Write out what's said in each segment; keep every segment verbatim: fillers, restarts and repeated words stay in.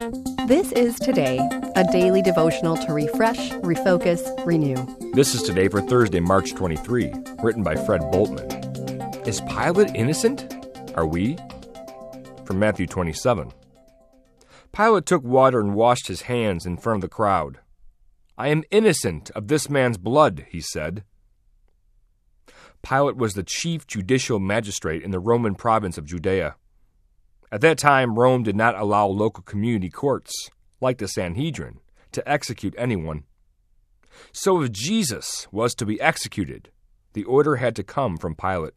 This is Today, a daily devotional to refresh, refocus, renew. This is Today for Thursday, March twenty-third, written by Fred Boltman. Is Pilate innocent? Are we? From Matthew twenty-seven. Pilate took water and washed his hands in front of the crowd. I am innocent of this man's blood, he said. Pilate was the chief judicial magistrate in the Roman province of Judea. At that time, Rome did not allow local community courts, like the Sanhedrin, to execute anyone. So if Jesus was to be executed, the order had to come from Pilate.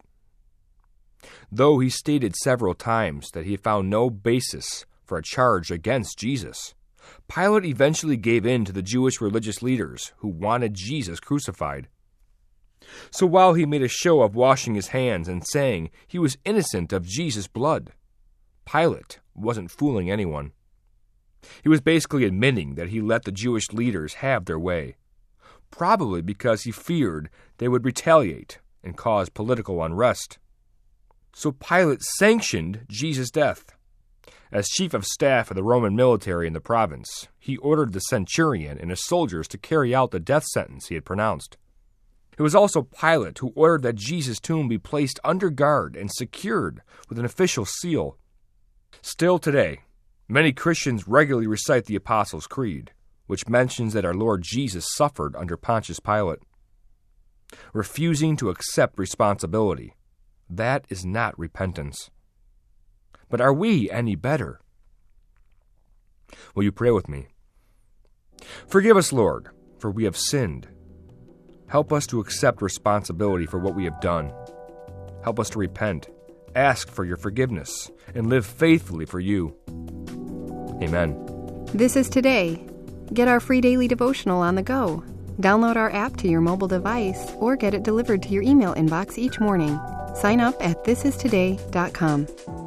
Though he stated several times that he found no basis for a charge against Jesus, Pilate eventually gave in to the Jewish religious leaders who wanted Jesus crucified. So while he made a show of washing his hands and saying he was innocent of Jesus' blood, Pilate wasn't fooling anyone. He was basically admitting that he let the Jewish leaders have their way, probably because he feared they would retaliate and cause political unrest. So Pilate sanctioned Jesus' death. As chief of staff of the Roman military in the province, he ordered the centurion and his soldiers to carry out the death sentence he had pronounced. It was also Pilate who ordered that Jesus' tomb be placed under guard and secured with an official seal. Still today, many Christians regularly recite the Apostles' Creed, which mentions that our Lord Jesus suffered under Pontius Pilate. Refusing to accept responsibility, that is not repentance. But are we any better? Will you pray with me? Forgive us, Lord, for we have sinned. Help us to accept responsibility for what we have done. Help us to repent, ask for your forgiveness, and live faithfully for you. Amen. This is Today. Get our free daily devotional on the go. Download our app to your mobile device or get it delivered to your email inbox each morning. Sign up at this is today dot com.